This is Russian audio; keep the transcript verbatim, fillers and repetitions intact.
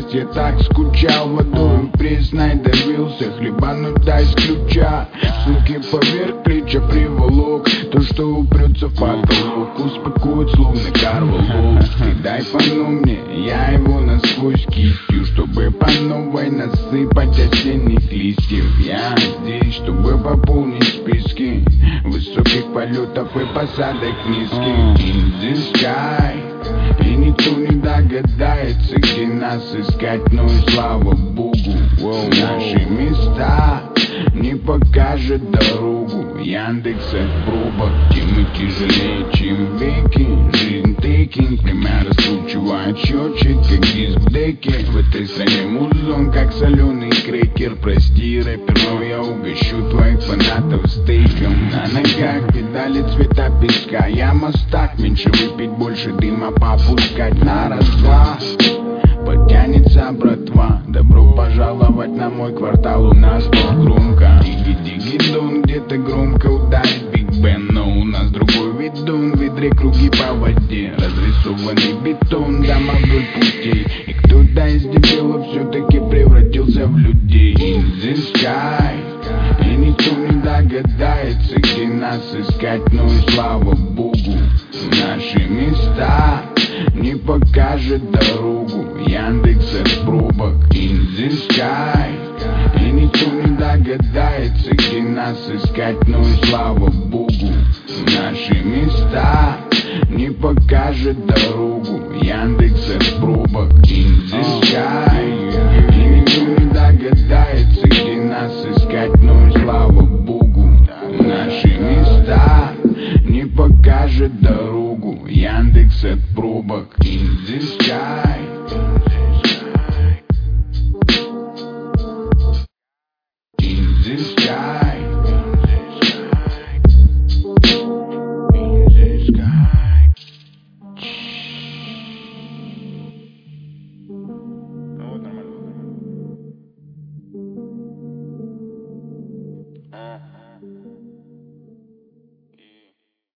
я так скучал, водою пресной давился, хлебануть дай с ключа. Суки поверх плеча приволок, то, что упрется в потолок, успокоит словно карвалок. Ты дай пану мне, я его насквозь кистью, чтобы по новой насыпать осенних листьев. Я здесь, чтобы пополнить списки высоких полетов и посадок низких. In the sky. И никто не догадается, где нас искать, но и слава богу, наши места не покажет дорогу. Яндекс от пробок, темы тяжелее, чем веки. Жизнь тейкинг, время раскручивает счетчик, как диск в деке. В этой стране музон, как соленый крекер. Прости, рэпер, но я угощу твоих фанатов стейком. На ногах педали цвета песка, я мастак. Меньше выпить, больше дыма попускать на раз-два. Потянется братва, добро пожаловать на мой квартал, у нас тут громко. Диги-диги-дон, где-то громко ударит Биг Бен, но у нас другой видон, в ведре круги по воде, разрисованный бетон, дома вдоль путей. И кто-то из дебилов все-таки превратился в людей. In the sky. И никто не догадается, где нас искать, но и слава богу, наши места не покажет дорогу. Яндекс от пробок. In the sky. И никто не догадается, где нас искать, но и слава богу, наши места не покажет дорогу. Яндекс от пробок. In the sky. И никто не догадается, где нас искать, но и слава богу, наши места не покажет дорогу. Яндекс от пробок. In the sky. In the sky.